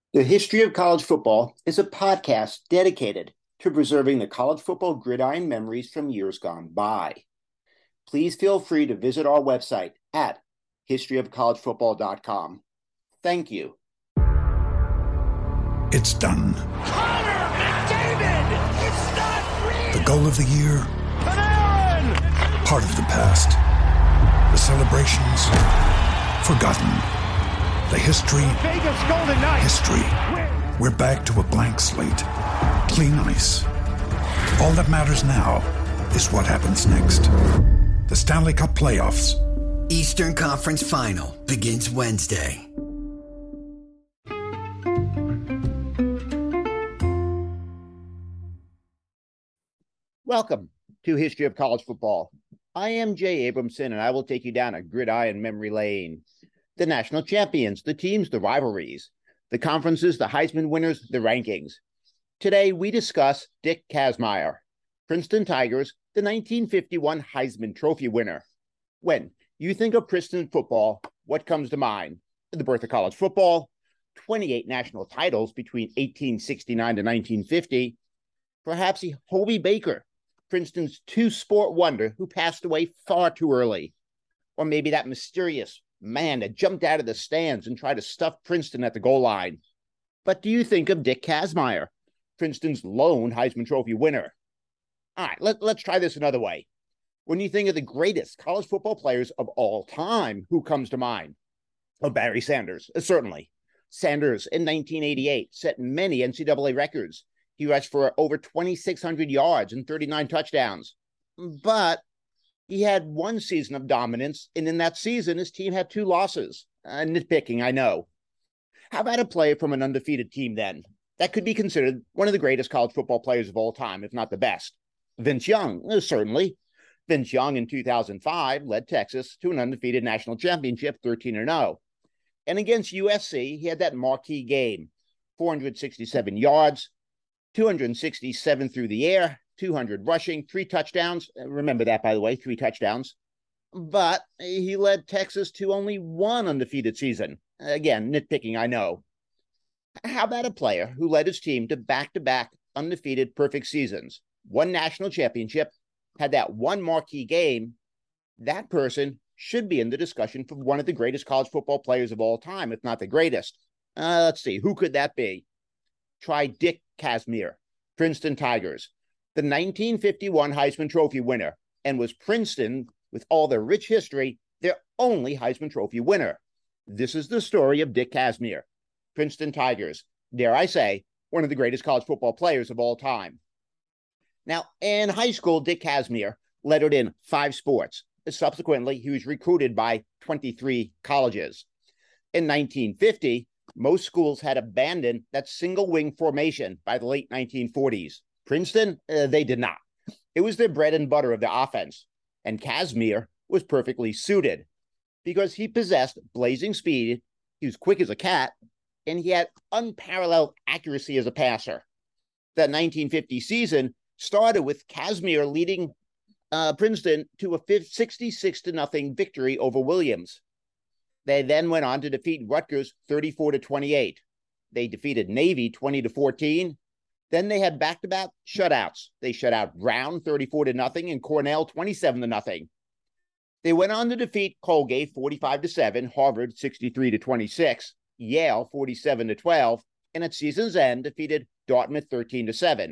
The History of College Football is a podcast dedicated to preserving the college football gridiron memories from years gone by. Please feel free to visit our website at historyofcollegefootball.com. Thank you. It's done. Connor McDavid! It's not real! The goal of the year, Panarin! part of the past. The celebrations, forgotten. The history, Vegas Golden Knights! history. We're back to a blank slate. Clean ice. All that matters now is what happens next. The Stanley Cup playoffs. Eastern Conference Final begins Wednesday. Welcome to History of College Football. I am Jay Abramson, and I will take you down a gridiron memory lane. The national champions, the teams, the rivalries, the conferences, the Heisman winners, the rankings. Today, we discuss Dick Kazmaier, Princeton Tigers, the 1951 Heisman Trophy winner. When you think of Princeton football, what comes to mind? The birth of college football, 28 national titles between 1869 to 1950, perhaps Hobey Baker, Princeton's two-sport wonder who passed away far too early, or maybe that mysterious man that jumped out of the stands and tried to stuff Princeton at the goal line. But do you think of Dick Kazmaier, Princeton's lone Heisman Trophy winner? All right, let's try this another way. When you think of the greatest college football players of all time, who comes to mind? Oh, Barry Sanders, certainly. Sanders in 1988 set many NCAA records. He rushed for over 2,600 yards and 39 touchdowns. But he had one season of dominance, and in that season, his team had two losses. Nitpicking, I know. How about a player from an undefeated team then? That could be considered one of the greatest college football players of all time, if not the best. Vince Young, certainly. Vince Young in 2005 led Texas to an undefeated national championship, 13-0. And against USC, he had that marquee game, 467 yards, 267 through the air, 200 rushing, 3 touchdowns. Remember that, by the way, 3 touchdowns. But he led Texas to only one undefeated season. Again, nitpicking, I know. How about a player who led his team to back-to-back undefeated perfect seasons, one national championship, had that one marquee game? That person should be in the discussion for one of the greatest college football players of all time, if not the greatest. Let's see, who could that be? Try Dick Kazmaier, Princeton Tigers, the 1951 Heisman Trophy winner, and was Princeton, with all their rich history, their only Heisman Trophy winner. This is the story of Dick Kazmaier, Princeton Tigers, dare I say, one of the greatest college football players of all time. Now, in high school, Dick Kazmaier lettered in 5 sports. Subsequently, he was recruited by 23 colleges. In 1950, most schools had abandoned that single-wing formation by the late 1940s. Princeton, they did not. It was their bread and butter of the offense, and Kazmaier was perfectly suited because he possessed blazing speed, he was quick as a cat, and he had unparalleled accuracy as a passer. That 1950 season started with Kazmaier leading Princeton to a 66-0 victory over Williams. They then went on to defeat Rutgers 34-28. They defeated Navy 20-14. Then they had back-to-back shutouts. They shut out Brown 34-0 and Cornell 27-0. They went on to defeat Colgate 45-7, Harvard 63-26, Yale 47-12, and at season's end defeated Dartmouth 13-7.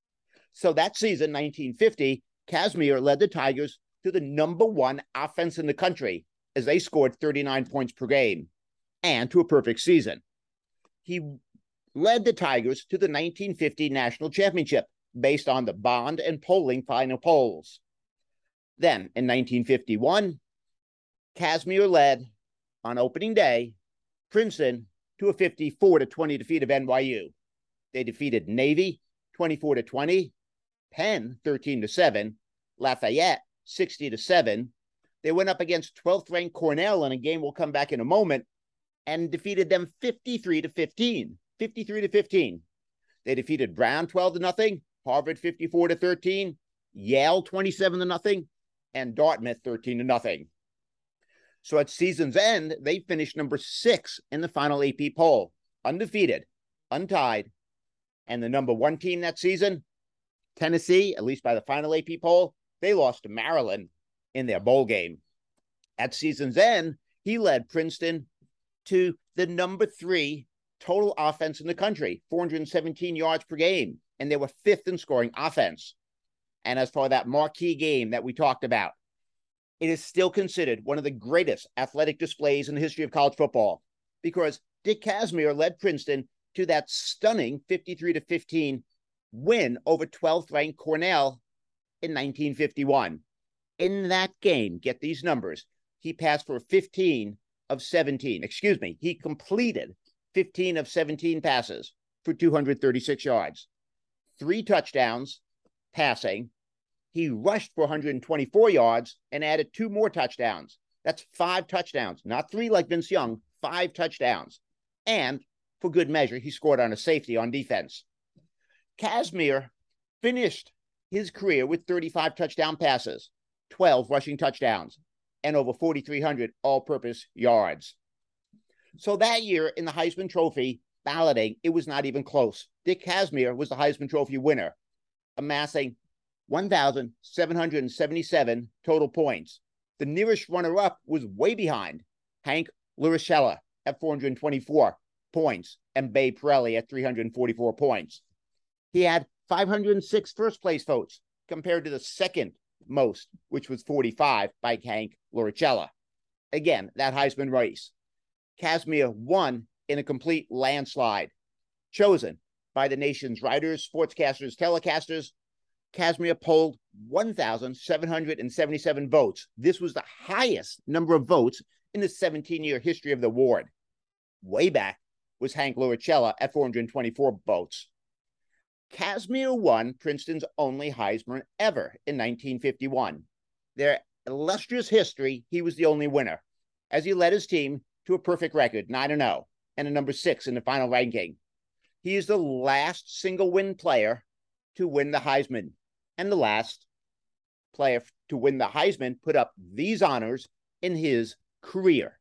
So that season, 1950, Kazmaier led the Tigers to the #1 offense in the country as they scored 39 points per game and to a perfect season. He led the Tigers to the 1950 national championship based on the Bond and Poling final polls. Then, in 1951, Kazmaier led, on opening day, Princeton to a 54-20 defeat of NYU. They defeated Navy 24-20, Penn 13-7, Lafayette 60-7. They went up against 12th-ranked Cornell in a game we'll come back in a moment and defeated them 53-15. 53-15. They defeated Brown 12-0, Harvard 54-13, Yale 27-0, and Dartmouth 13-0. So at season's end, they finished number 6 in the final AP poll, undefeated, untied. And the number one team that season, Tennessee, at least by the final AP poll, they lost to Maryland in their bowl game. At season's end, he led Princeton to the number 3 total offense in the country, 417 yards per game, and they were 5th in scoring offense. And as for that marquee game that we talked about, it is still considered one of the greatest athletic displays in the history of college football because Dick Casimir led Princeton to that stunning 53-15 win over 12th-ranked Cornell in 1951. In that game, get these numbers, he passed for 15 of 17. Excuse me, he completed 15 of 17 passes for 236 yards, 3 touchdowns passing. He rushed for 124 yards and added 2 more touchdowns. That's 5 touchdowns, not 3 like Vince Young, 5 touchdowns. And for good measure, he scored on a safety on defense. Casimir finished his career with 35 touchdown passes, 12 rushing touchdowns, and over 4,300 all-purpose yards. So that year in the Heisman Trophy balloting, it was not even close. Dick Casimir was the Heisman Trophy winner, amassing 1,777 total points. The nearest runner-up was way behind, Hank Luricella at 424 points and Bay Pirelli at 344 points. He had 506 first-place votes compared to the second most, which was 45 by Hank Luricella. Again, that Heisman race. Casimir won in a complete landslide. Chosen by the nation's writers, sportscasters, telecasters, Casimir polled 1,777 votes. This was the highest number of votes in the 17-year history of the award. Way back was Hank Luricella at 424 votes. Casimir won Princeton's only Heisman ever in 1951. Their illustrious history, he was the only winner, as he led his team to a perfect record, 9-0, and a number 6 in the final ranking. He is the last single-win player to win the Heisman, and the last player to win the Heisman put up these honors in his career.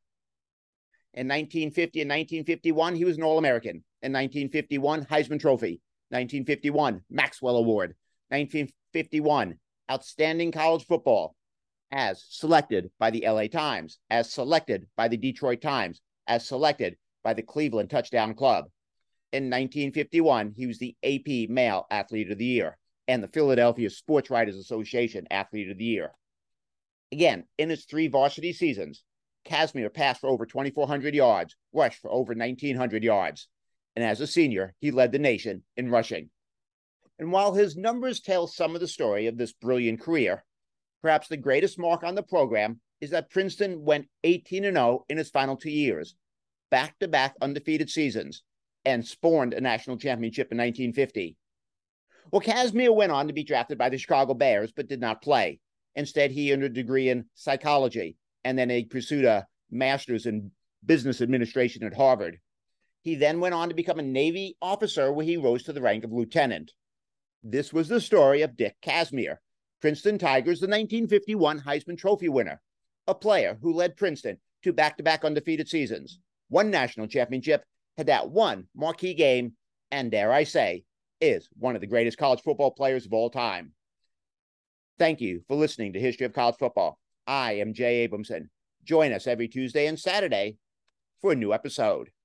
In 1950 and 1951, he was an All-American. In 1951, Heisman Trophy. 1951, Maxwell Award. 1951, Outstanding College Football, as selected by the LA Times, as selected by the Detroit Times, as selected by the Cleveland Touchdown Club. In 1951, he was the AP Male Athlete of the Year and the Philadelphia Sports Writers Association Athlete of the Year. Again, in his 3 varsity seasons, Casimir passed for over 2,400 yards, rushed for over 1,900 yards. And as a senior, he led the nation in rushing. And while his numbers tell some of the story of this brilliant career, perhaps the greatest mark on the program is that Princeton went 18-0 in its final 2 years, back-to-back undefeated seasons, and spawned a national championship in 1950. Well, Casimir went on to be drafted by the Chicago Bears, but did not play. Instead, he earned a degree in psychology, and then he pursued a master's in business administration at Harvard. He then went on to become a Navy officer where he rose to the rank of lieutenant. This was the story of Dick Casimir, Princeton Tigers, the 1951 Heisman Trophy winner, a player who led Princeton to back-to-back undefeated seasons, 1 national championship, had that 1 marquee game, and dare I say, is one of the greatest college football players of all time. Thank you for listening to History of College Football. I am Jay Abramson. Join us every Tuesday and Saturday for a new episode.